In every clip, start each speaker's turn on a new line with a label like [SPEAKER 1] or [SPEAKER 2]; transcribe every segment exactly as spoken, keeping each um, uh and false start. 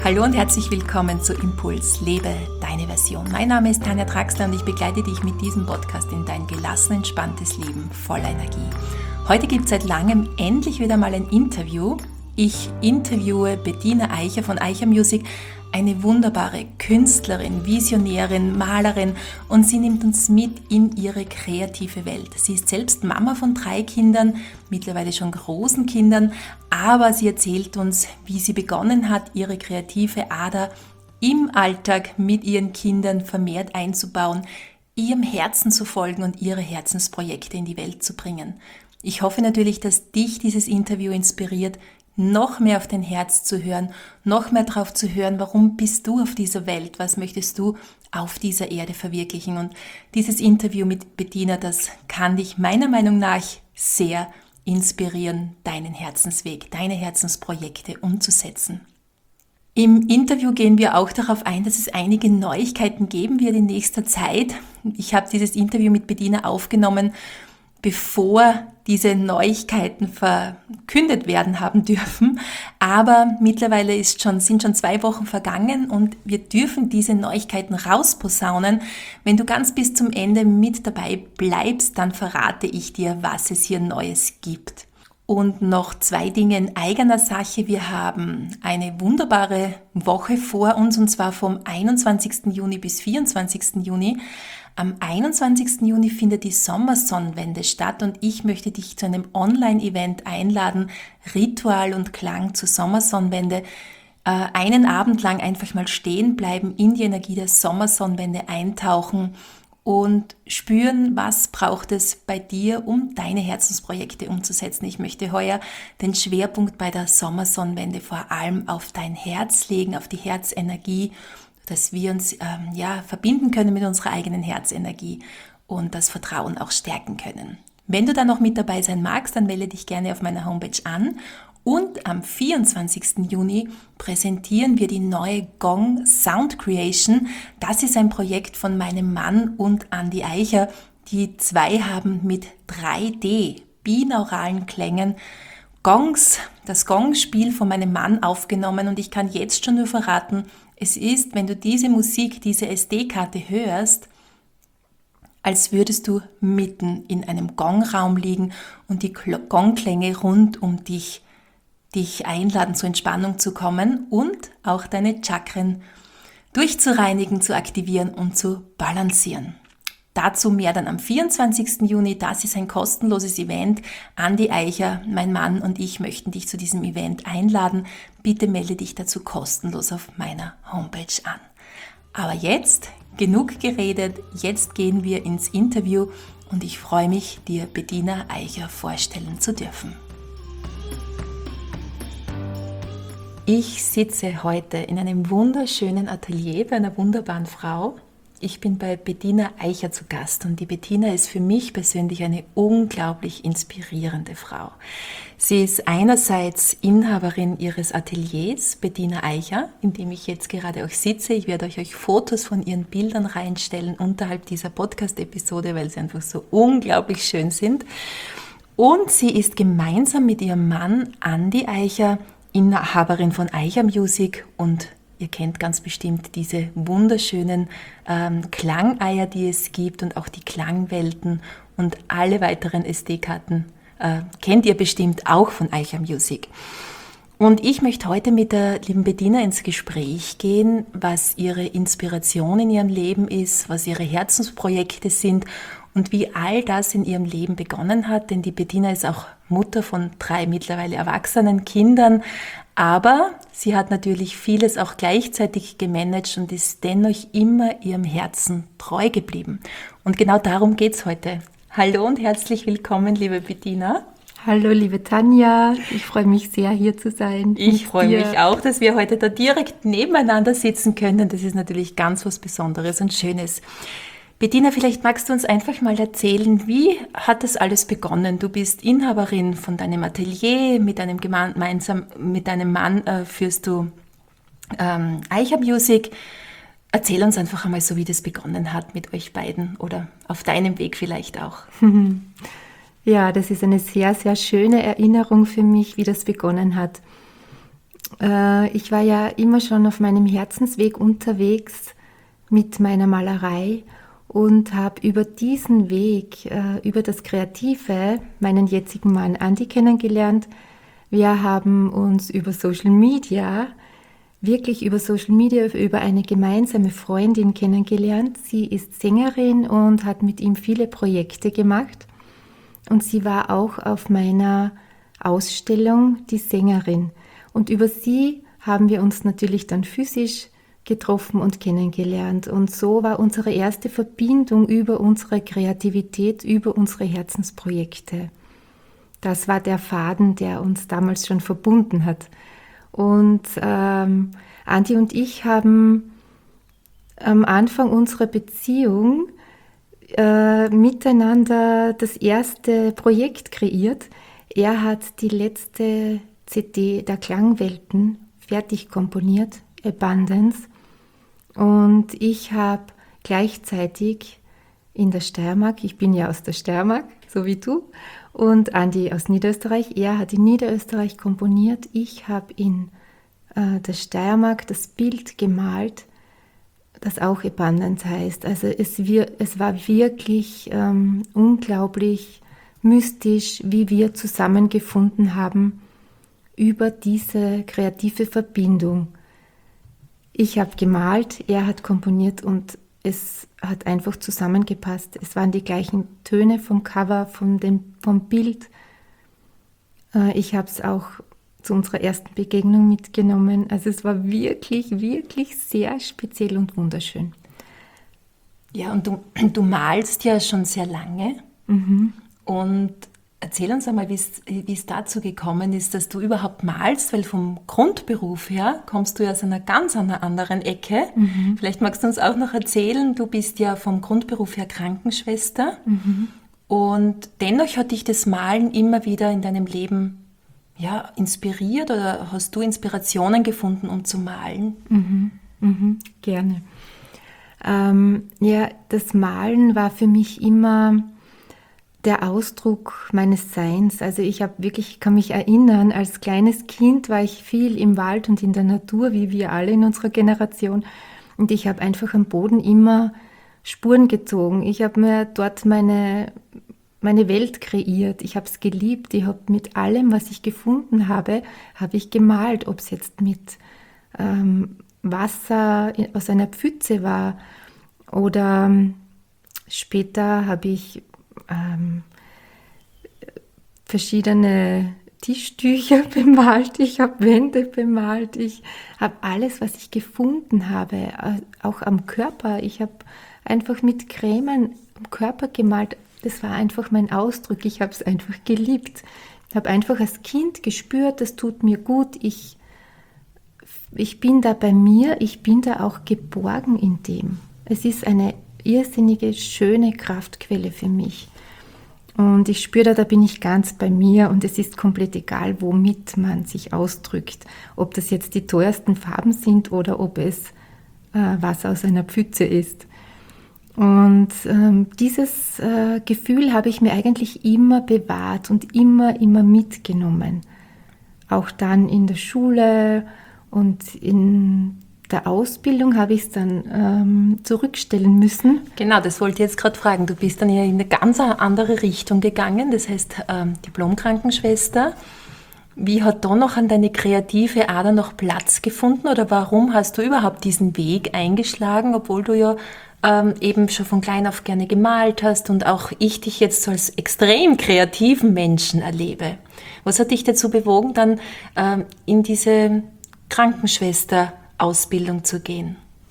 [SPEAKER 1] Hallo und herzlich willkommen zu Impuls, lebe deine Version. Mein Name ist Tanja Traxler und ich begleite dich mit diesem Podcast in dein gelassen, entspanntes Leben voller Energie. Heute gibt es seit langem endlich wieder mal ein Interview. Ich interviewe Bettina Eicher von Eicher Music, eine wunderbare Künstlerin, Visionärin, Malerin, und sie nimmt uns mit in ihre kreative Welt. Sie ist selbst Mama von drei Kindern, mittlerweile schon großen Kindern, aber sie erzählt uns, wie sie begonnen hat, ihre kreative Ader im Alltag mit ihren Kindern vermehrt einzubauen, ihrem Herzen zu folgen und ihre Herzensprojekte in die Welt zu bringen. Ich hoffe natürlich, dass dich dieses Interview inspiriert, noch mehr auf dein Herz zu hören, noch mehr darauf zu hören, warum bist du auf dieser Welt, was möchtest du auf dieser Erde verwirklichen. Und dieses Interview mit Bettina, das kann dich meiner Meinung nach sehr inspirieren, deinen Herzensweg, deine Herzensprojekte umzusetzen. Im Interview gehen wir auch darauf ein, dass es einige Neuigkeiten geben wird in nächster Zeit. Ich habe dieses Interview mit Bettina aufgenommen, bevor diese Neuigkeiten verkündet werden haben dürfen. Aber mittlerweile ist schon, sind schon zwei Wochen vergangen und wir dürfen diese Neuigkeiten rausposaunen. Wenn du ganz bis zum Ende mit dabei bleibst, dann verrate ich dir, was es hier Neues gibt. Und noch zwei Dinge in eigener Sache. Wir haben eine wunderbare Woche vor uns, und zwar vom einundzwanzigsten Juni bis vierundzwanzigsten Juni. Am einundzwanzigsten Juni findet die Sommersonnenwende statt und ich möchte dich zu einem Online-Event einladen, Ritual und Klang zur Sommersonnenwende. Äh, einen Abend lang einfach mal stehen bleiben, in die Energie der Sommersonnenwende eintauchen und spüren, was braucht es bei dir, um deine Herzensprojekte umzusetzen. Ich möchte heuer den Schwerpunkt bei der Sommersonnenwende vor allem auf dein Herz legen, auf die Herzenergie, dass wir uns ähm, ja, verbinden können mit unserer eigenen Herzenergie und das Vertrauen auch stärken können. Wenn du da noch mit dabei sein magst, dann melde dich gerne auf meiner Homepage an. Und am vierundzwanzigsten Juni präsentieren wir die neue Gong Sound Creation. Das ist ein Projekt von meinem Mann und Andi Eicher. Die zwei haben mit drei D binauralen Klängen Gongs, das Gongspiel von meinem Mann aufgenommen, und ich kann jetzt schon nur verraten, es ist, wenn du diese Musik, diese S D-Karte hörst, als würdest du mitten in einem Gongraum liegen und die Gongklänge rund um dich, dich einladen, zur Entspannung zu kommen und auch deine Chakren durchzureinigen, zu aktivieren und zu balancieren. Dazu mehr dann am vierundzwanzigsten Juni. Das ist ein kostenloses Event. Andi Eicher, mein Mann und ich möchten dich zu diesem Event einladen. Bitte melde dich dazu kostenlos auf meiner Homepage an. Aber jetzt, genug geredet, jetzt gehen wir ins Interview und ich freue mich, dir Bettina Eicher vorstellen zu dürfen. Ich sitze heute in einem wunderschönen Atelier bei einer wunderbaren Frau. Ich bin bei Bettina Eicher zu Gast und die Bettina ist für mich persönlich eine unglaublich inspirierende Frau. Sie ist einerseits Inhaberin ihres Ateliers, Bettina Eicher, in dem ich jetzt gerade auch sitze. Ich werde euch, euch Fotos von ihren Bildern reinstellen unterhalb dieser Podcast-Episode, weil sie einfach so unglaublich schön sind. Und sie ist gemeinsam mit ihrem Mann Andi Eicher Inhaberin von Eicher Music, und ihr kennt ganz bestimmt diese wunderschönen ähm, Klangeier, die es gibt, und auch die Klangwelten und alle weiteren S D-Karten äh, kennt ihr bestimmt auch von Eicher Music. Und ich möchte heute mit der lieben Bettina ins Gespräch gehen, was ihre Inspiration in ihrem Leben ist, was ihre Herzensprojekte sind und wie all das in ihrem Leben begonnen hat, denn die Bettina ist auch Mutter von drei mittlerweile erwachsenen Kindern, aber sie hat natürlich vieles auch gleichzeitig gemanagt und ist dennoch immer ihrem Herzen treu geblieben. Und genau darum geht's heute. Hallo und herzlich willkommen, liebe Bettina.
[SPEAKER 2] Hallo, liebe Tanja. Ich freue mich sehr, hier zu sein.
[SPEAKER 1] Ich freue mich auch, dass wir heute da direkt nebeneinander sitzen können. Das ist natürlich ganz was Besonderes und Schönes. Bettina, vielleicht magst du uns einfach mal erzählen, wie hat das alles begonnen? Du bist Inhaberin von deinem Atelier, mit deinem gemeinsam mit deinem Mann äh, führst du ähm, Eicher Music. Erzähl uns einfach einmal so, wie das begonnen hat mit euch beiden oder auf deinem Weg vielleicht auch.
[SPEAKER 2] Ja, das ist eine sehr, sehr schöne Erinnerung für mich, wie das begonnen hat. Äh, ich war ja immer schon auf meinem Herzensweg unterwegs mit meiner Malerei und habe über diesen Weg, äh, über das Kreative, meinen jetzigen Mann Andi kennengelernt. Wir haben uns über Social Media, wirklich über Social Media, über eine gemeinsame Freundin kennengelernt. Sie ist Sängerin und hat mit ihm viele Projekte gemacht. Und sie war auch auf meiner Ausstellung die Sängerin. Und über sie haben wir uns natürlich dann physisch getroffen und kennengelernt. Und so war unsere erste Verbindung über unsere Kreativität, über unsere Herzensprojekte. Das war der Faden, der uns damals schon verbunden hat. Und ähm, Andi und ich haben am Anfang unserer Beziehung äh, miteinander das erste Projekt kreiert. Er hat die letzte C D der Klangwelten fertig komponiert, Abundance. Und ich habe gleichzeitig in der Steiermark, ich bin ja aus der Steiermark, so wie du, und Andi aus Niederösterreich, er hat in Niederösterreich komponiert, ich habe in äh, der Steiermark das Bild gemalt, das auch Abundance heißt. Also es, wir, es war wirklich ähm, unglaublich mystisch, wie wir zusammengefunden haben über diese kreative Verbindung. Ich habe gemalt, er hat komponiert und es hat einfach zusammengepasst. Es waren die gleichen Töne vom Cover, von dem, vom Bild. Ich habe es auch zu unserer ersten Begegnung mitgenommen. Also es war wirklich, wirklich sehr speziell und wunderschön.
[SPEAKER 1] Ja, und du, du malst ja schon sehr lange. Mhm. Und erzähl uns einmal, wie es dazu gekommen ist, dass du überhaupt malst, weil vom Grundberuf her kommst du ja aus einer ganz anderen Ecke. Mhm. Vielleicht magst du uns auch noch erzählen, du bist ja vom Grundberuf her Krankenschwester. Mhm. Und dennoch hat dich das Malen immer wieder in deinem Leben ja, inspiriert oder hast du Inspirationen gefunden, um zu malen?
[SPEAKER 2] Mhm. Mhm. Gerne. Ähm, ja, das Malen war für mich immer der Ausdruck meines Seins. Also ich habe wirklich, ich kann mich erinnern, als kleines Kind war ich viel im Wald und in der Natur, wie wir alle in unserer Generation. Und ich habe einfach am Boden immer Spuren gezogen. Ich habe mir dort meine, meine Welt kreiert. Ich habe es geliebt. Ich habe mit allem, was ich gefunden habe, habe ich gemalt. Ob es jetzt mit ähm, Wasser aus einer Pfütze war oder später habe ich Ähm, verschiedene Tischtücher bemalt, ich habe Wände bemalt, ich habe alles, was ich gefunden habe, auch am Körper. Ich habe einfach mit Cremen am Körper gemalt. Das war einfach mein Ausdruck. Ich habe es einfach geliebt. Ich habe einfach als Kind gespürt, das tut mir gut. Ich, ich bin da bei mir, ich bin da auch geborgen in dem. Es ist eine irrsinnige, schöne Kraftquelle für mich. Und ich spüre da, da bin ich ganz bei mir und es ist komplett egal, womit man sich ausdrückt. Ob das jetzt die teuersten Farben sind oder ob es äh, Wasser aus einer Pfütze ist. Und ähm, dieses äh, Gefühl habe ich mir eigentlich immer bewahrt und immer, immer mitgenommen. Auch dann in der Schule und in der Ausbildung habe ich es dann ähm, zurückstellen müssen.
[SPEAKER 1] Genau, das wollte ich jetzt gerade fragen. Du bist dann ja in eine ganz andere Richtung gegangen, das heißt ähm, Diplom-Krankenschwester. Wie hat da noch an deine kreative Ader noch Platz gefunden oder warum hast du überhaupt diesen Weg eingeschlagen, obwohl du ja ähm, eben schon von klein auf gerne gemalt hast und auch ich dich jetzt so als extrem kreativen Menschen erlebe? Was hat dich dazu bewogen, dann ähm, in diese Krankenschwester Ausbildung zu gehen?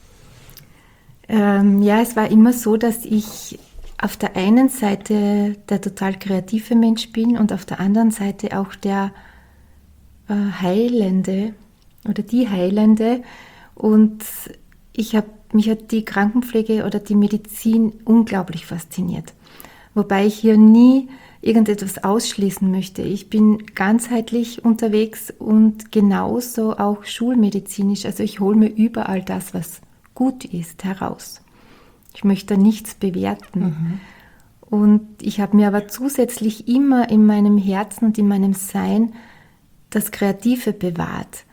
[SPEAKER 2] Ähm, ja, es war immer so, dass ich auf der einen Seite der total kreative Mensch bin und auf der anderen Seite auch der äh, Heilende oder die Heilende. Und ich habe mich hat die Krankenpflege oder die Medizin unglaublich fasziniert. Wobei ich hier nie irgendetwas ausschließen möchte. Ich bin ganzheitlich unterwegs und genauso auch schulmedizinisch. Also ich hole mir überall das, was gut ist, heraus. Ich möchte nichts bewerten. Mhm. Und ich habe mir aber zusätzlich immer in meinem Herzen und in meinem Sein das Kreative bewahrt.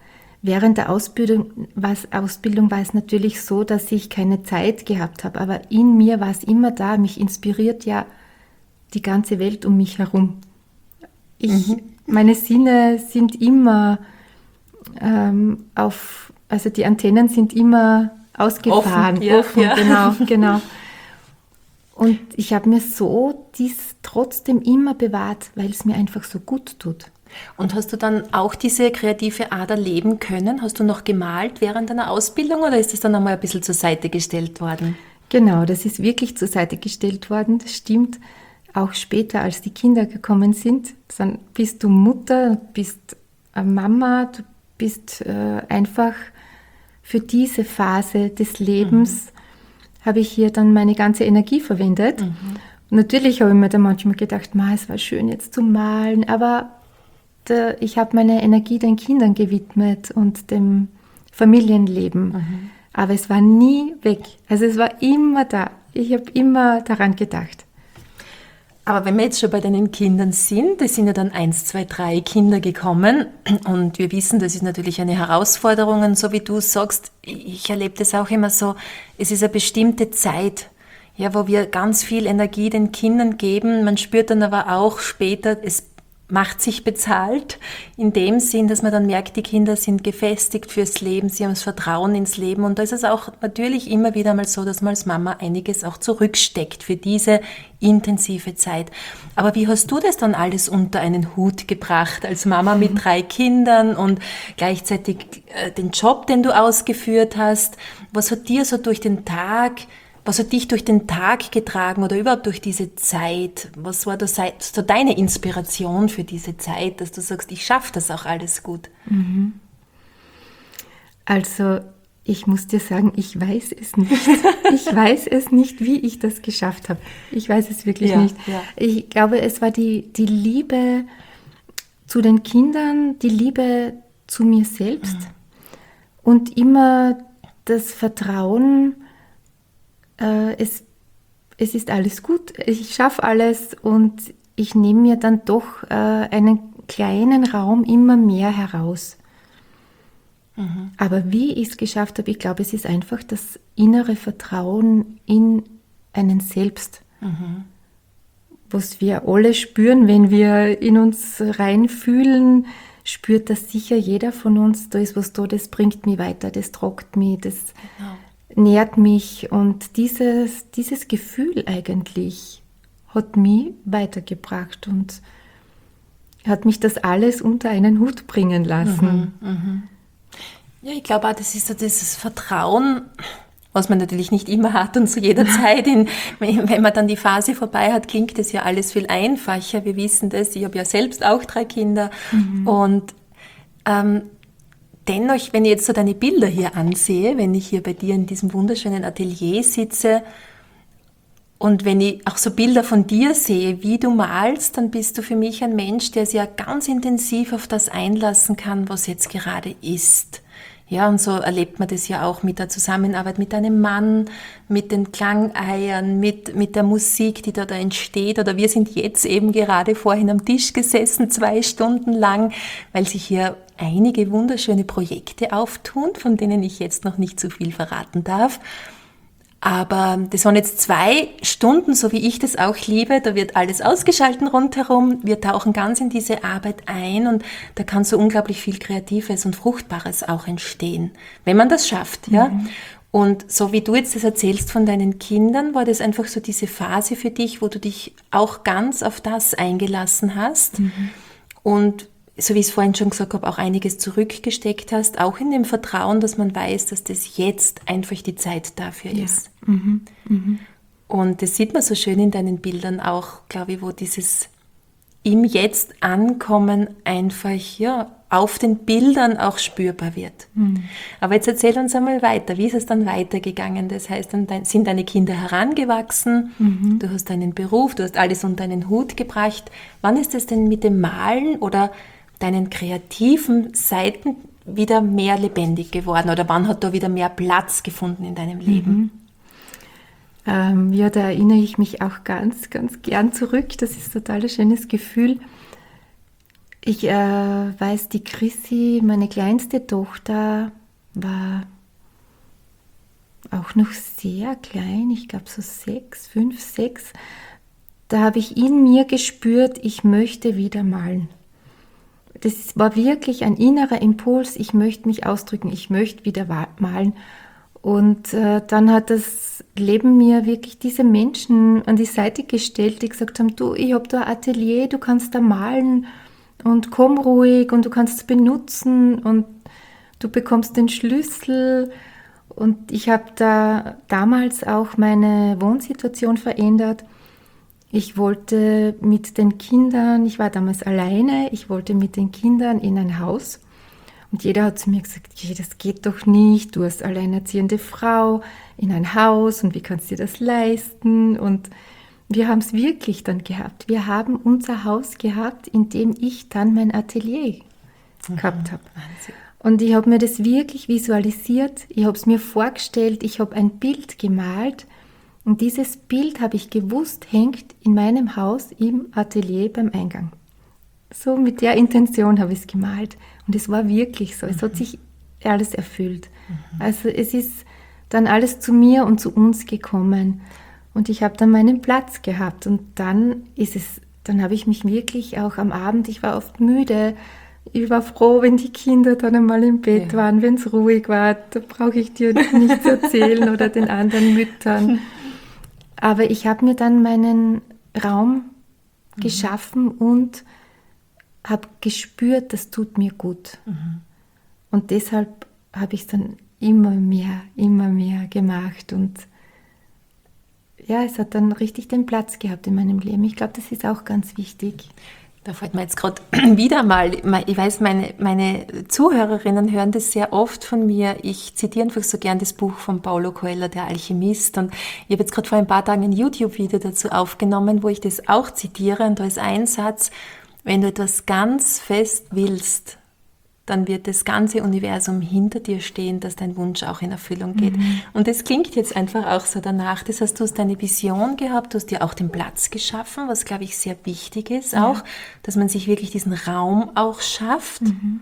[SPEAKER 2] während der Ausbildung, was, Ausbildung war es natürlich so, dass ich keine Zeit gehabt habe, aber in mir war es immer da, mich inspiriert ja die ganze Welt um mich herum. Ich, mhm. Meine Sinne sind immer ähm, auf, also die Antennen sind immer ausgefahren.
[SPEAKER 1] Offen, ja,
[SPEAKER 2] offen
[SPEAKER 1] ja.
[SPEAKER 2] Genau, genau. Und ich habe mir so dies trotzdem immer bewahrt, weil es mir einfach so gut tut.
[SPEAKER 1] Und hast du dann auch diese kreative Ader leben können? Hast du noch gemalt während deiner Ausbildung oder ist das dann einmal ein bisschen zur Seite gestellt worden?
[SPEAKER 2] Genau, das ist wirklich zur Seite gestellt worden, das stimmt. Auch später, als die Kinder gekommen sind, dann bist du Mutter, bist Mama, du bist äh, einfach für diese Phase des Lebens, mhm. habe ich hier dann meine ganze Energie verwendet. Mhm. Und natürlich habe ich mir dann manchmal gedacht, Ma, es war schön jetzt zu malen, aber da, ich habe meine Energie den Kindern gewidmet und dem Familienleben. Mhm. Aber es war nie weg. Also es war immer da. Ich habe immer daran gedacht.
[SPEAKER 1] Aber wenn wir jetzt schon bei deinen Kindern sind, es sind ja dann eins, zwei, drei Kinder gekommen und wir wissen, das ist natürlich eine Herausforderung und so wie du sagst, ich erlebe das auch immer so, es ist eine bestimmte Zeit, ja, wo wir ganz viel Energie den Kindern geben, man spürt dann aber auch später, es macht sich bezahlt, in dem Sinn, dass man dann merkt, die Kinder sind gefestigt fürs Leben, sie haben das Vertrauen ins Leben und da ist es auch natürlich immer wieder mal so, dass man als Mama einiges auch zurücksteckt für diese intensive Zeit. Aber wie hast du das dann alles unter einen Hut gebracht, als Mama mit drei Kindern und gleichzeitig äh, den Job, den du ausgeführt hast? Was hat dir so durch den Tag Was hat dich durch den Tag getragen oder überhaupt durch diese Zeit? Was war da so deine Inspiration für diese Zeit, dass du sagst, ich schaffe das auch alles gut?
[SPEAKER 2] Also ich muss dir sagen, ich weiß es nicht. Ich weiß es nicht, wie ich das geschafft habe. Ich weiß es wirklich
[SPEAKER 1] ja,
[SPEAKER 2] nicht.
[SPEAKER 1] Ja.
[SPEAKER 2] Ich glaube, es war die, die Liebe zu den Kindern, die Liebe zu mir selbst mhm. und immer das Vertrauen, Es, es ist alles gut, ich schaffe alles und ich nehme mir dann doch äh, einen kleinen Raum immer mehr heraus. Mhm. Aber wie ich es geschafft habe, ich glaube, es ist einfach das innere Vertrauen in einen selbst, mhm. was wir alle spüren, wenn wir in uns reinfühlen, spürt das sicher jeder von uns, da ist was da, das bringt mich weiter, das trockt mich, das... Genau. nährt mich und dieses, dieses Gefühl eigentlich hat mich weitergebracht und hat mich das alles unter einen Hut bringen lassen.
[SPEAKER 1] Mhm, mhm. Ja, ich glaube auch, das ist so dieses Vertrauen, was man natürlich nicht immer hat und zu jeder Zeit, in, wenn man dann die Phase vorbei hat, klingt das ja alles viel einfacher. Wir wissen das, ich habe ja selbst auch drei Kinder mhm. und ähm, dennoch, wenn ich jetzt so deine Bilder hier ansehe, wenn ich hier bei dir in diesem wunderschönen Atelier sitze und wenn ich auch so Bilder von dir sehe, wie du malst, dann bist du für mich ein Mensch, der sich ja ganz intensiv auf das einlassen kann, was jetzt gerade ist. Ja, und so erlebt man das ja auch mit der Zusammenarbeit mit deinem Mann, mit den Klangeiern, mit, mit der Musik, die da, da entsteht. Oder wir sind jetzt eben gerade vorhin am Tisch gesessen, zwei Stunden lang, weil sich hier einige wunderschöne Projekte auftun, von denen ich jetzt noch nicht so viel verraten darf. Aber das waren jetzt zwei Stunden, so wie ich das auch liebe. Da wird alles ausgeschalten rundherum. Wir tauchen ganz in diese Arbeit ein und da kann so unglaublich viel Kreatives und Fruchtbares auch entstehen, wenn man das schafft. Ja? Mhm. Und so wie du jetzt das erzählst von deinen Kindern, war das einfach so diese Phase für dich, wo du dich auch ganz auf das eingelassen hast. Mhm. Und so wie ich es vorhin schon gesagt habe, auch einiges zurückgesteckt hast, auch in dem Vertrauen, dass man weiß, dass das jetzt einfach die Zeit dafür ja. ist. Mhm. Mhm. Und das sieht man so schön in deinen Bildern auch, glaube ich, wo dieses im Jetzt ankommen einfach ja, auf den Bildern auch spürbar wird. Mhm. Aber jetzt erzähl uns einmal weiter, wie ist es dann weitergegangen? Das heißt, dann sind deine Kinder herangewachsen, mhm. du hast deinen Beruf, du hast alles unter einen Hut gebracht. Wann ist es denn mit dem Malen oder deinen kreativen Seiten wieder mehr lebendig geworden oder wann hat da wieder mehr Platz gefunden in deinem Leben?
[SPEAKER 2] Mhm. Ähm, ja, da erinnere ich mich auch ganz, ganz gern zurück. Das ist ein total schönes Gefühl. Ich äh, weiß, die Chrissy, meine kleinste Tochter, war auch noch sehr klein, ich glaube so sechs, fünf, sechs. Da habe ich in mir gespürt, ich möchte wieder malen. Das war wirklich ein innerer Impuls, ich möchte mich ausdrücken, ich möchte wieder malen. Und äh, dann hat das Leben mir wirklich diese Menschen an die Seite gestellt, die gesagt haben, du, ich habe da ein Atelier, du kannst da malen und komm ruhig und du kannst es benutzen und du bekommst den Schlüssel. Und ich habe da damals auch meine Wohnsituation verändert. Ich wollte mit den Kindern, ich war damals alleine, ich wollte mit den Kindern in ein Haus. Und jeder hat zu mir gesagt, das geht doch nicht, du hast alleinerziehende Frau in ein Haus und wie kannst du dir das leisten? Und wir haben es wirklich dann gehabt. Wir haben unser Haus gehabt, in dem ich dann mein Atelier mhm. gehabt habe. Wahnsinn. Und ich habe mir das wirklich visualisiert, ich habe es mir vorgestellt, ich habe ein Bild gemalt und dieses Bild, habe ich gewusst, hängt in meinem Haus im Atelier beim Eingang. So mit der Intention habe ich es gemalt und es war wirklich so, es mhm. hat sich alles erfüllt. Mhm. Also es ist dann alles zu mir und zu uns gekommen und ich habe dann meinen Platz gehabt und dann ist es, dann habe ich mich wirklich auch am Abend, ich war oft müde, ich war froh, wenn die Kinder dann einmal im Bett ja. waren, wenn es ruhig war, da brauche ich dir nichts erzählen oder den anderen Müttern. Aber ich habe mir dann meinen Raum mhm. geschaffen und habe gespürt, das tut mir gut. Mhm. Und deshalb habe ich es dann immer mehr, immer mehr gemacht. Und ja, es hat dann richtig den Platz gehabt in meinem Leben. Ich glaube, das ist auch ganz wichtig.
[SPEAKER 1] Da fällt mir jetzt gerade wieder mal, ich weiß, meine, meine Zuhörerinnen hören das sehr oft von mir. Ich zitiere einfach so gern das Buch von Paulo Coelho, Der Alchemist. Und ich habe jetzt gerade vor ein paar Tagen ein YouTube-Video dazu aufgenommen, wo ich das auch zitiere. Und da ist ein Satz, wenn du etwas ganz fest willst, dann wird das ganze Universum hinter dir stehen, dass dein Wunsch auch in Erfüllung geht. Mhm. Und das klingt jetzt einfach auch so danach. Das heißt, du hast deine Vision gehabt, du hast dir auch den Platz geschaffen, was, glaube ich, sehr wichtig ist ja. auch, dass man sich wirklich diesen Raum auch schafft. Mhm.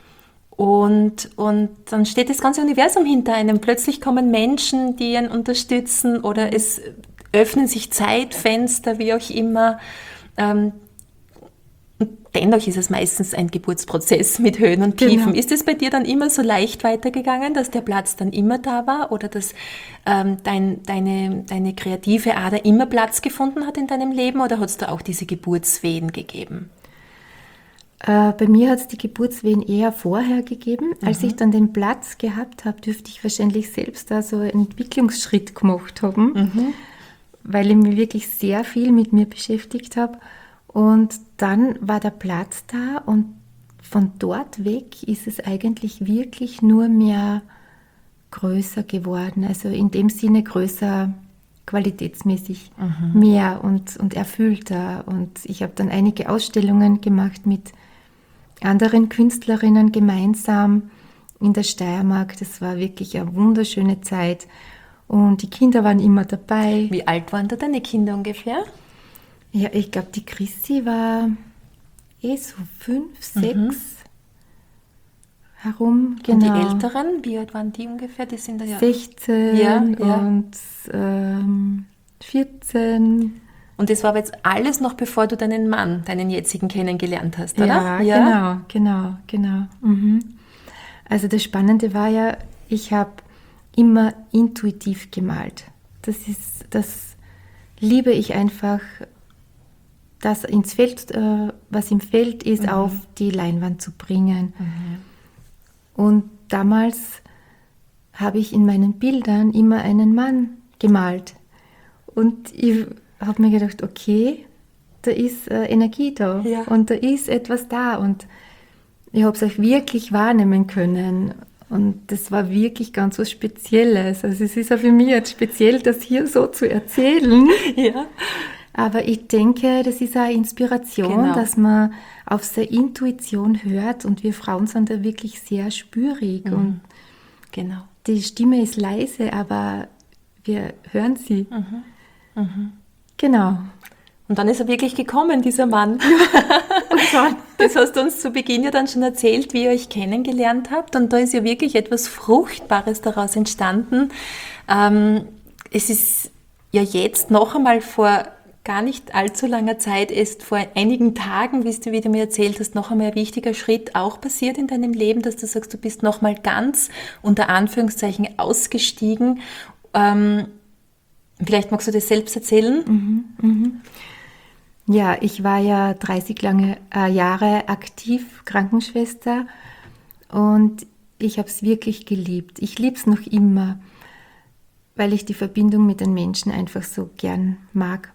[SPEAKER 1] Und, und dann steht das ganze Universum hinter einem. Plötzlich kommen Menschen, die ihn unterstützen oder es öffnen sich Zeitfenster, wie auch immer. Ähm, Dennoch ist es meistens ein Geburtsprozess mit Höhen und Tiefen. Genau. Ist es bei dir dann immer so leicht weitergegangen, dass der Platz dann immer da war oder dass ähm, dein, deine, deine kreative Ader immer Platz gefunden hat in deinem Leben oder hat es da auch diese Geburtswehen gegeben?
[SPEAKER 2] Äh, bei mir hat es die Geburtswehen eher vorher gegeben. Mhm. Als ich dann den Platz gehabt habe, dürfte ich wahrscheinlich selbst da so einen Entwicklungsschritt gemacht haben, mhm. weil ich mich wirklich sehr viel mit mir beschäftigt habe. Und dann war der Platz da und von dort weg ist es eigentlich wirklich nur mehr größer geworden. Also in dem Sinne größer qualitätsmäßig mhm. mehr und, und erfüllter. Und ich habe dann einige Ausstellungen gemacht mit anderen Künstlerinnen gemeinsam in der Steiermark. Das war wirklich eine wunderschöne Zeit. Und die Kinder waren immer dabei.
[SPEAKER 1] Wie alt waren da deine Kinder ungefähr?
[SPEAKER 2] Ja, ich glaube, die Chrissy war eh so fünf, sechs mhm. herum.
[SPEAKER 1] Genau. Und die Älteren, wie alt waren die ungefähr? Die sind da ja
[SPEAKER 2] sechzehn ja, ja. und ähm, vierzehn.
[SPEAKER 1] Und das war aber jetzt alles noch, bevor du deinen Mann, deinen jetzigen, kennengelernt hast, oder?
[SPEAKER 2] Ja, ja. genau, genau, genau. Mhm. Also das Spannende war ja, ich habe immer intuitiv gemalt. Das ist, das liebe ich einfach, das ins Feld, äh, was im Feld ist, mhm. auf die Leinwand zu bringen. Mhm. Und damals habe ich in meinen Bildern immer einen Mann gemalt. Und ich habe mir gedacht, okay, da ist äh, Energie da ja. und da ist etwas da. Und ich habe es auch wirklich wahrnehmen können. Und das war wirklich ganz was Spezielles. Also es ist auch für mich jetzt speziell, das hier so zu erzählen. Ja. Aber ich denke, das ist eine Inspiration, genau. dass man auf seine Intuition hört und wir Frauen sind da wirklich sehr spürig. Mhm. Und
[SPEAKER 1] genau.
[SPEAKER 2] die Stimme ist leise, aber wir hören sie. Mhm. Mhm. Genau.
[SPEAKER 1] Und dann ist er wirklich gekommen, dieser Mann.
[SPEAKER 2] Und schon.
[SPEAKER 1] Das hast du uns zu Beginn ja dann schon erzählt, wie ihr euch kennengelernt habt. Und da ist ja wirklich etwas Fruchtbares daraus entstanden. Ähm, es ist ja jetzt noch einmal vor gar nicht allzu langer Zeit, erst vor einigen Tagen, wie du, wie du mir erzählt hast, noch einmal ein wichtiger Schritt auch passiert in deinem Leben, dass du sagst, du bist noch mal ganz unter Anführungszeichen ausgestiegen. Ähm, vielleicht magst du das selbst erzählen?
[SPEAKER 2] Mhm, mhm. Ja, ich war ja dreißig lange, äh, Jahre aktiv Krankenschwester und ich habe es wirklich geliebt. Ich liebe es noch immer, weil ich die Verbindung mit den Menschen einfach so gern mag.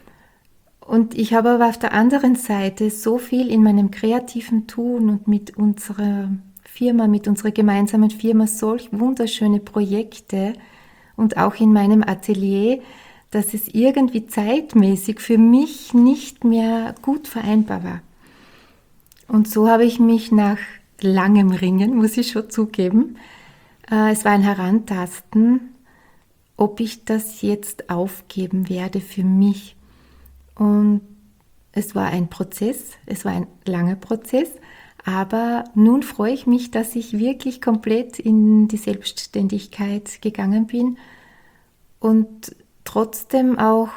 [SPEAKER 2] Und ich habe aber auf der anderen Seite so viel in meinem kreativen Tun und mit unserer Firma, mit unserer gemeinsamen Firma solch wunderschöne Projekte und auch in meinem Atelier, dass es irgendwie zeitmäßig für mich nicht mehr gut vereinbar war. Und so habe ich mich nach langem Ringen, muss ich schon zugeben, äh, es war ein Herantasten, ob ich das jetzt aufgeben werde für mich. Und es war ein Prozess, es war ein langer Prozess, aber nun freue ich mich, dass ich wirklich komplett in die Selbstständigkeit gegangen bin und trotzdem auch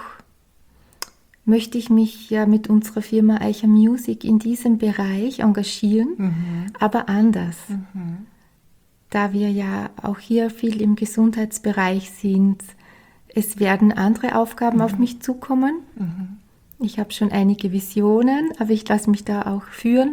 [SPEAKER 2] möchte ich mich ja mit unserer Firma Eicher Music in diesem Bereich engagieren, mhm. aber anders. Mhm. Da wir ja auch hier viel im Gesundheitsbereich sind, es werden andere Aufgaben mhm. auf mich zukommen. Mhm. Ich habe schon einige Visionen, aber ich lasse mich da auch führen.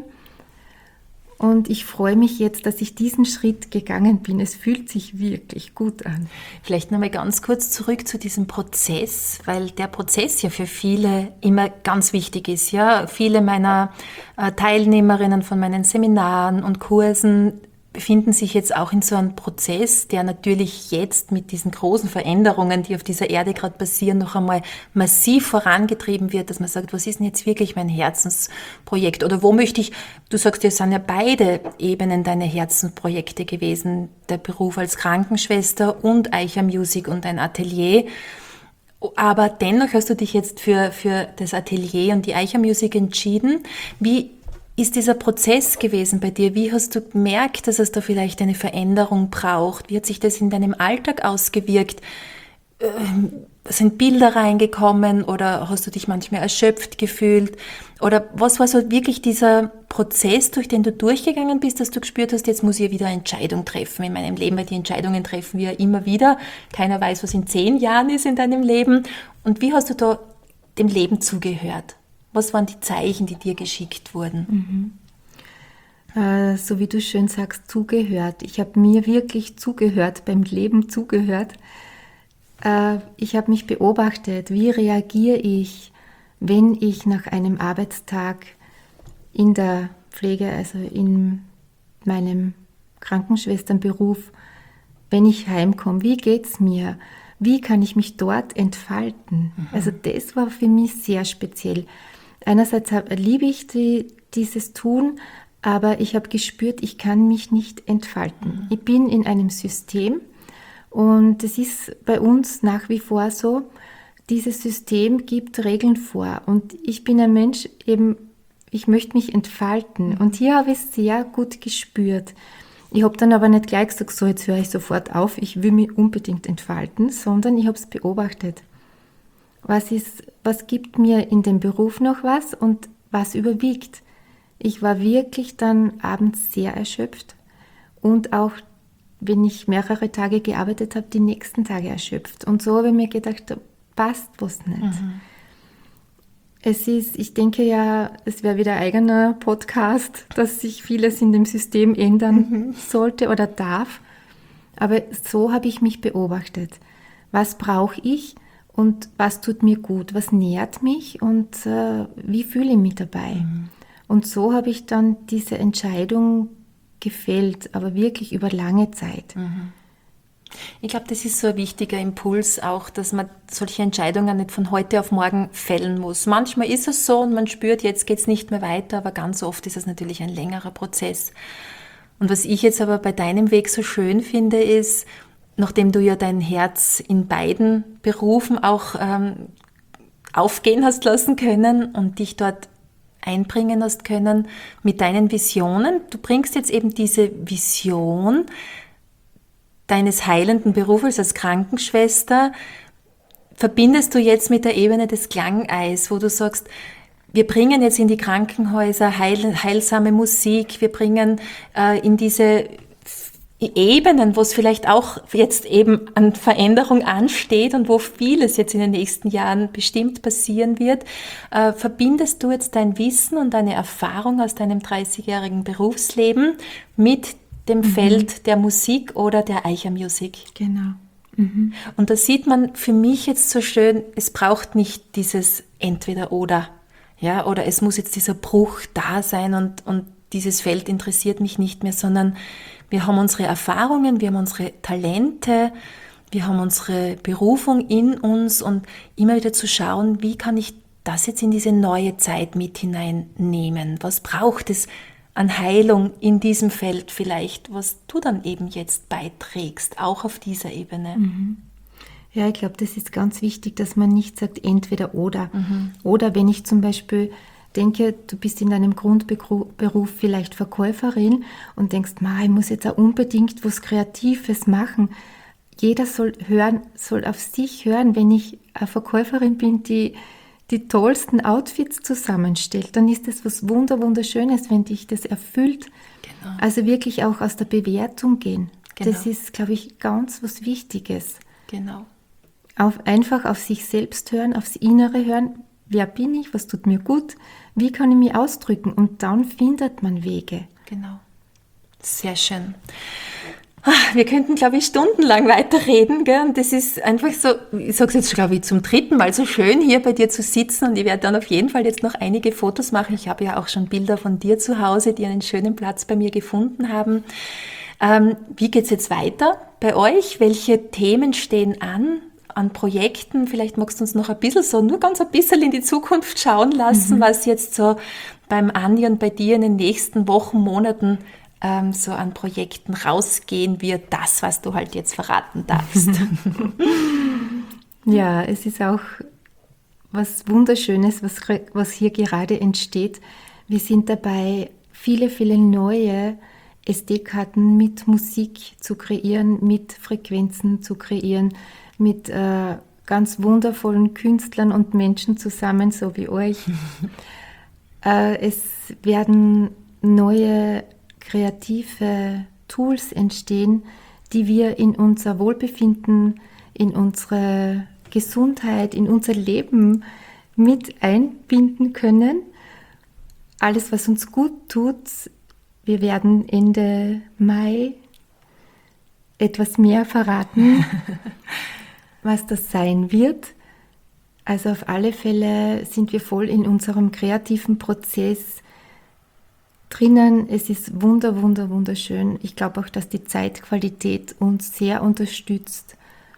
[SPEAKER 2] Und ich freue mich jetzt, dass ich diesen Schritt gegangen bin. Es fühlt sich wirklich gut an.
[SPEAKER 1] Vielleicht nochmal ganz kurz zurück zu diesem Prozess, weil der Prozess ja für viele immer ganz wichtig ist. Ja, viele meiner äh, Teilnehmerinnen von meinen Seminaren und Kursen befinden sich jetzt auch in so einem Prozess, der natürlich jetzt mit diesen großen Veränderungen, die auf dieser Erde gerade passieren, noch einmal massiv vorangetrieben wird, dass man sagt, was ist denn jetzt wirklich mein Herzensprojekt? Oder wo möchte ich, du sagst, ja, es sind ja beide Ebenen deine Herzensprojekte gewesen, der Beruf als Krankenschwester und Eicher Music und ein Atelier. Aber dennoch hast du dich jetzt für, für das Atelier und die Eicher Music entschieden. Wie ist dieser Prozess gewesen bei dir? Wie hast du gemerkt, dass es da vielleicht eine Veränderung braucht? Wie hat sich das in deinem Alltag ausgewirkt? Ähm, sind Bilder reingekommen oder hast du dich manchmal erschöpft gefühlt? Oder was war so wirklich dieser Prozess, durch den du durchgegangen bist, dass du gespürt hast, jetzt muss ich wieder eine Entscheidung treffen in meinem Leben, weil die Entscheidungen treffen wir immer wieder. Keiner weiß, was in zehn Jahren ist in deinem Leben. Und wie hast du da dem Leben zugehört? Was waren die Zeichen, die dir geschickt wurden?
[SPEAKER 2] Mhm. Äh, so wie du schön sagst, zugehört. Ich habe mir wirklich zugehört, beim Leben zugehört. Äh, ich habe mich beobachtet, wie reagiere ich, wenn ich nach einem Arbeitstag in der Pflege, also in meinem Krankenschwesternberuf, wenn ich heimkomme, wie geht es mir? Wie kann ich mich dort entfalten? Mhm. Also das war für mich sehr speziell. Einerseits liebe ich die, dieses Tun, aber ich habe gespürt, ich kann mich nicht entfalten. Mhm. Ich bin in einem System und es ist bei uns nach wie vor so, dieses System gibt Regeln vor und ich bin ein Mensch, eben, ich möchte mich entfalten. Mhm. Und hier habe ich es sehr gut gespürt. Ich habe dann aber nicht gleich gesagt, so jetzt höre ich sofort auf, ich will mich unbedingt entfalten, sondern ich habe es beobachtet. Was ist, was gibt mir in dem Beruf noch was und was überwiegt? Ich war wirklich dann abends sehr erschöpft und auch, wenn ich mehrere Tage gearbeitet habe, die nächsten Tage erschöpft. Und so habe ich mir gedacht, da passt was nicht. Mhm. Es ist, ich denke ja, es wäre wieder ein eigener Podcast, dass sich vieles in dem System ändern mhm. sollte oder darf. Aber so habe ich mich beobachtet. Was brauche ich? Und was tut mir gut, was nährt mich und äh, wie fühle ich mich dabei? Mhm. Und so habe ich dann diese Entscheidung gefällt, aber wirklich über lange Zeit.
[SPEAKER 1] Mhm. Ich glaube, das ist so ein wichtiger Impuls auch, dass man solche Entscheidungen nicht von heute auf morgen fällen muss. Manchmal ist es so und man spürt, jetzt geht es nicht mehr weiter, aber ganz oft ist es natürlich ein längerer Prozess. Und was ich jetzt aber bei deinem Weg so schön finde, ist, nachdem du ja dein Herz in beiden Berufen auch ähm, aufgehen hast lassen können und dich dort einbringen hast können mit deinen Visionen. Du bringst jetzt eben diese Vision deines heilenden Berufes als Krankenschwester, verbindest du jetzt mit der Ebene des Klangeis, wo du sagst, wir bringen jetzt in die Krankenhäuser heil, heilsame Musik, wir bringen äh, in diese Ebenen, wo es vielleicht auch jetzt eben an Veränderung ansteht und wo vieles jetzt in den nächsten Jahren bestimmt passieren wird, äh, verbindest du jetzt dein Wissen und deine Erfahrung aus deinem dreißigjährigen Berufsleben mit dem mhm. Feld der Musik oder der Eicher Music.
[SPEAKER 2] Genau. Mhm.
[SPEAKER 1] Und da sieht man für mich jetzt so schön, es braucht nicht dieses Entweder-Oder, ja, oder es muss jetzt dieser Bruch da sein und, und dieses Feld interessiert mich nicht mehr, sondern wir haben unsere Erfahrungen, wir haben unsere Talente, wir haben unsere Berufung in uns und immer wieder zu schauen, wie kann ich das jetzt in diese neue Zeit mit hineinnehmen? Was braucht es an Heilung in diesem Feld vielleicht, was du dann eben jetzt beiträgst, auch auf dieser Ebene?
[SPEAKER 2] Mhm. Ja, ich glaube, das ist ganz wichtig, dass man nicht sagt entweder oder. Mhm. Oder wenn ich zum Beispiel denke, du bist in deinem Grundberuf vielleicht Verkäuferin und denkst, ma, ich muss jetzt auch unbedingt was Kreatives machen. Jeder soll hören, soll auf sich hören. Wenn ich eine Verkäuferin bin, die die tollsten Outfits zusammenstellt, dann ist das was wunder wunderschönes, wenn dich das erfüllt. Genau. Also wirklich auch aus der Bewertung gehen. Genau. Das ist, glaube ich, ganz was Wichtiges.
[SPEAKER 1] Genau.
[SPEAKER 2] Auf, einfach auf sich selbst hören, aufs Innere hören. Wer bin ich? Was tut mir gut? Wie kann ich mich ausdrücken? Und dann findet man Wege.
[SPEAKER 1] Genau. Sehr schön. Wir könnten, glaube ich, stundenlang weiterreden, gell? Und das ist einfach so, ich sage es jetzt, glaube ich, zum dritten Mal so schön, hier bei dir zu sitzen. Und ich werde dann auf jeden Fall jetzt noch einige Fotos machen. Ich habe ja auch schon Bilder von dir zu Hause, die einen schönen Platz bei mir gefunden haben. Ähm, wie geht es jetzt weiter bei euch? Welche Themen stehen an? An Projekten, vielleicht magst du uns noch ein bisschen so, nur ganz ein bisschen in die Zukunft schauen lassen, mhm. was jetzt so beim Andi und bei dir in den nächsten Wochen, Monaten ähm, so an Projekten rausgehen wird, das, was du halt jetzt verraten darfst.
[SPEAKER 2] Ja, es ist auch was Wunderschönes, was, was hier gerade entsteht. Wir sind dabei, viele, viele neue S D-Karten mit Musik zu kreieren, mit Frequenzen zu kreieren, mit äh, ganz wundervollen Künstlern und Menschen zusammen, so wie euch. äh, es werden neue kreative Tools entstehen, die wir in unser Wohlbefinden, in unsere Gesundheit, in unser Leben mit einbinden können. Alles, was uns gut tut. Wir werden Ende Mai etwas mehr verraten, was das sein wird. Also auf alle Fälle sind wir voll in unserem kreativen Prozess drinnen. Es ist wunder, wunder, wunderschön. Ich glaube auch, dass die Zeitqualität uns sehr unterstützt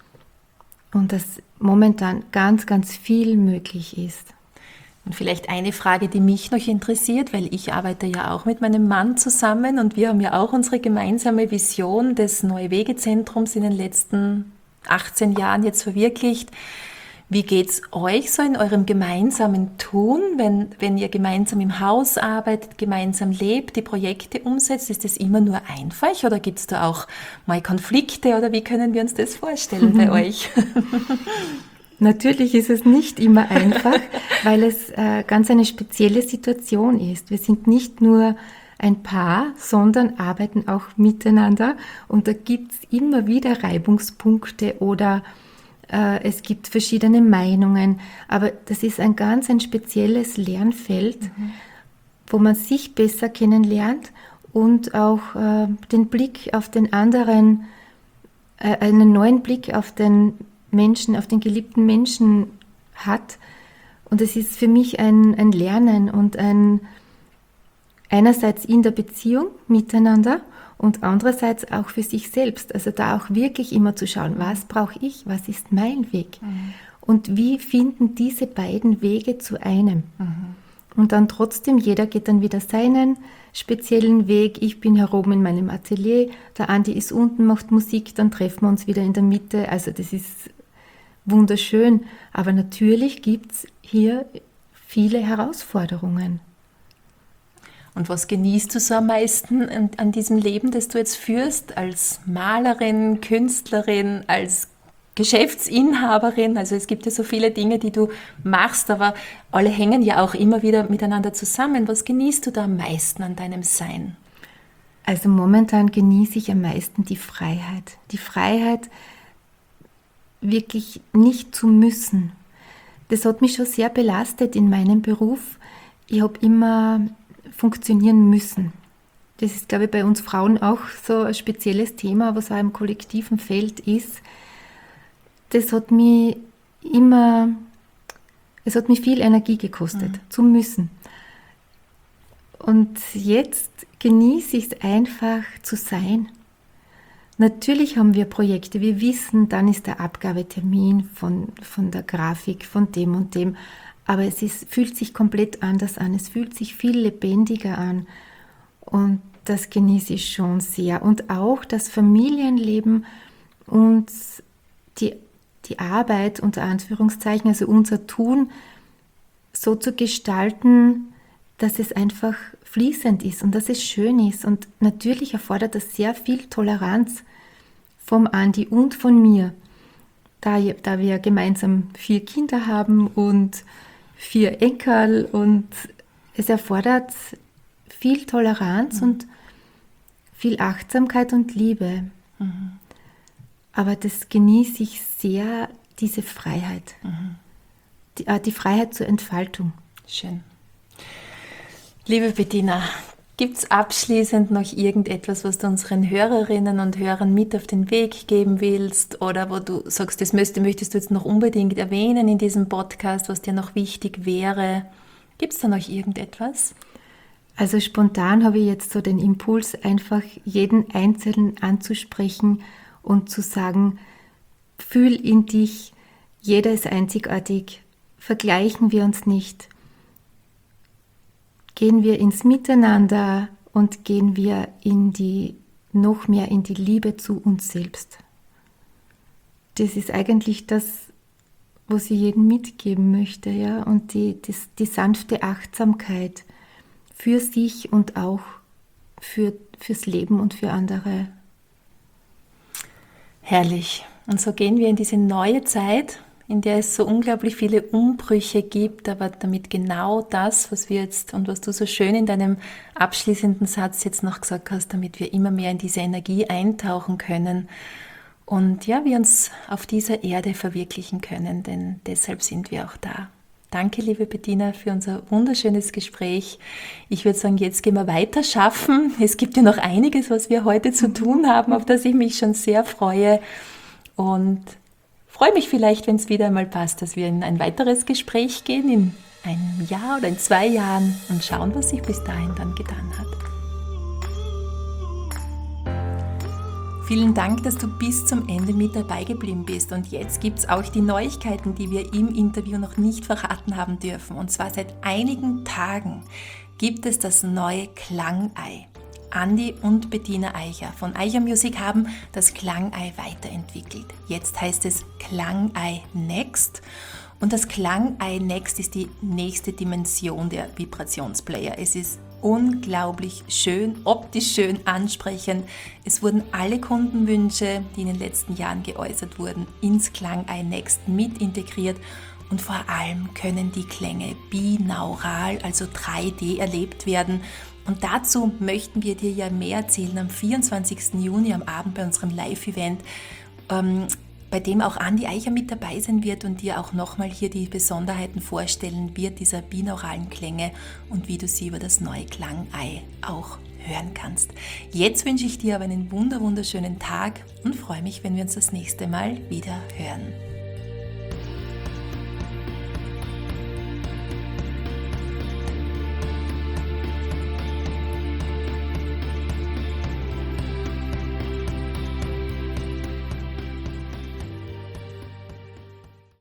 [SPEAKER 2] und dass momentan ganz, ganz viel möglich ist.
[SPEAKER 1] Und vielleicht eine Frage, die mich noch interessiert, weil ich arbeite ja auch mit meinem Mann zusammen und wir haben ja auch unsere gemeinsame Vision des Neue-Wege-Zentrums in den letzten achtzehn Jahren jetzt verwirklicht. Wie geht's euch so in eurem gemeinsamen Tun, wenn, wenn ihr gemeinsam im Haus arbeitet, gemeinsam lebt, die Projekte umsetzt? Ist das immer nur einfach oder gibt es da auch mal Konflikte oder wie können wir uns das vorstellen bei euch?
[SPEAKER 2] Natürlich ist es nicht immer einfach, weil es äh, ganz eine spezielle Situation ist. Wir sind nicht nur ein Paar, sondern arbeiten auch miteinander und da gibt es immer wieder Reibungspunkte oder äh, es gibt verschiedene Meinungen. Aber das ist ein ganz ein spezielles Lernfeld, mhm. wo man sich besser kennenlernt und auch äh, den Blick auf den anderen, äh, einen neuen Blick auf den Menschen, auf den geliebten Menschen hat. Und es ist für mich ein, ein Lernen und ein einerseits in der Beziehung miteinander und andererseits auch für sich selbst. Also da auch wirklich immer zu schauen, was brauche ich, was ist mein Weg mhm. und wie finden diese beiden Wege zu einem. Mhm. Und dann trotzdem, jeder geht dann wieder seinen speziellen Weg. Ich bin hier oben in meinem Atelier, der Andi ist unten, macht Musik, dann treffen wir uns wieder in der Mitte. Also das ist wunderschön, aber natürlich gibt es hier viele Herausforderungen.
[SPEAKER 1] Und was genießt du so am meisten an, an diesem Leben, das du jetzt führst, als Malerin, Künstlerin, als Geschäftsinhaberin? Also es gibt ja so viele Dinge, die du machst, aber alle hängen ja auch immer wieder miteinander zusammen. Was genießt du da am meisten an deinem Sein?
[SPEAKER 2] Also momentan genieße ich am meisten die Freiheit. Die Freiheit, wirklich nicht zu müssen. Das hat mich schon sehr belastet in meinem Beruf. Ich habe immer funktionieren müssen. Das ist, glaube ich, bei uns Frauen auch so ein spezielles Thema, was auch im kollektiven Feld ist. Das hat mich immer, es hat mich viel Energie gekostet, mhm. zu müssen. Und jetzt genieße ich es einfach zu sein. Natürlich haben wir Projekte, wir wissen, dann ist der Abgabetermin von, von der Grafik, von dem und dem, aber es ist, fühlt sich komplett anders an, es fühlt sich viel lebendiger an und das genieße ich schon sehr. Und auch das Familienleben und die, die Arbeit, unter Anführungszeichen, also unser Tun, so zu gestalten, dass es einfach fließend ist und dass es schön ist. Und natürlich erfordert das sehr viel Toleranz vom Andi und von mir, da, da wir gemeinsam vier Kinder haben und vier Enkel und es erfordert viel Toleranz mhm. und viel Achtsamkeit und Liebe. Mhm. Aber das genieße ich sehr, diese Freiheit, mhm. die, äh, die Freiheit zur Entfaltung.
[SPEAKER 1] Schön. Liebe Bettina, gibt es abschließend noch irgendetwas, was du unseren Hörerinnen und Hörern mit auf den Weg geben willst oder wo du sagst, das möchtest, möchtest du jetzt noch unbedingt erwähnen in diesem Podcast, was dir noch wichtig wäre? Gibt es da noch irgendetwas?
[SPEAKER 2] Also spontan habe ich jetzt so den Impuls, einfach jeden Einzelnen anzusprechen und zu sagen, fühl in dich, jeder ist einzigartig, vergleichen wir uns nicht. Gehen wir ins Miteinander und gehen wir in die, noch mehr in die Liebe zu uns selbst. Das ist eigentlich das, was ich jedem mitgeben möchte, ja, und die, die, die sanfte Achtsamkeit für sich und auch für, fürs Leben und für andere.
[SPEAKER 1] Herrlich. Und so gehen wir in diese neue Zeit, in der es so unglaublich viele Umbrüche gibt, aber damit genau das, was wir jetzt und was du so schön in deinem abschließenden Satz jetzt noch gesagt hast, damit wir immer mehr in diese Energie eintauchen können und ja, wir uns auf dieser Erde verwirklichen können, denn deshalb sind wir auch da. Danke, liebe Bettina, für unser wunderschönes Gespräch. Ich würde sagen, jetzt gehen wir weiter schaffen. Es gibt ja noch einiges, was wir heute zu tun haben, auf das ich mich schon sehr freue und freue mich vielleicht, wenn es wieder einmal passt, dass wir in ein weiteres Gespräch gehen, in einem Jahr oder in zwei Jahren und schauen, was sich bis dahin dann getan hat. Vielen Dank, dass du bis zum Ende mit dabei geblieben bist. Und jetzt gibt es auch die Neuigkeiten, die wir im Interview noch nicht verraten haben dürfen. Und zwar seit einigen Tagen gibt es das neue Klangei. Andi und Bettina Eicher von Eicher Music haben das Klangei weiterentwickelt. Jetzt heißt es Klangei Next und das Klangei Next ist die nächste Dimension der Vibrationsplayer. Es ist unglaublich schön, optisch schön, ansprechend. Es wurden alle Kundenwünsche, die in den letzten Jahren geäußert wurden, ins Klangei Next mit integriert. Und vor allem können die Klänge binaural, also drei D, erlebt werden. Und dazu möchten wir dir ja mehr erzählen am vierundzwanzigsten Juni am Abend bei unserem Live-Event, ähm, bei dem auch Andi Eicher mit dabei sein wird und dir auch nochmal hier die Besonderheiten vorstellen wird dieser binauralen Klänge und wie du sie über das neue Klangei auch hören kannst. Jetzt wünsche ich dir aber einen wunder wunderschönen Tag und freue mich, wenn wir uns das nächste Mal wieder hören.